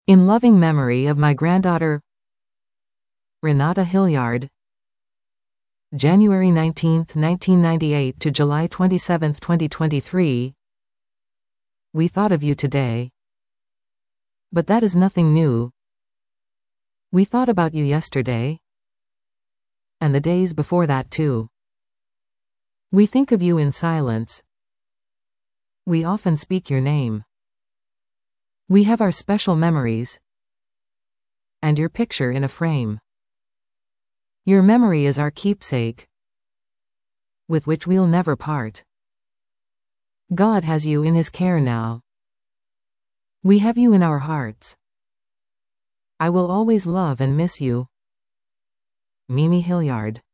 In loving memory of my granddaughter, Renata Hilliard. January 19, 1998 to July 27, 2023. We thought of you today. But that is nothing new. We thought about you yesterday. And the days before that too. We think of you in silence. We often speak your name. We have our special memories. And your picture in a frame. Your memory is our keepsake, with which we'll never part. God has you in His care now. We have you in our hearts. I will always love and miss you. Mimi Hilliard.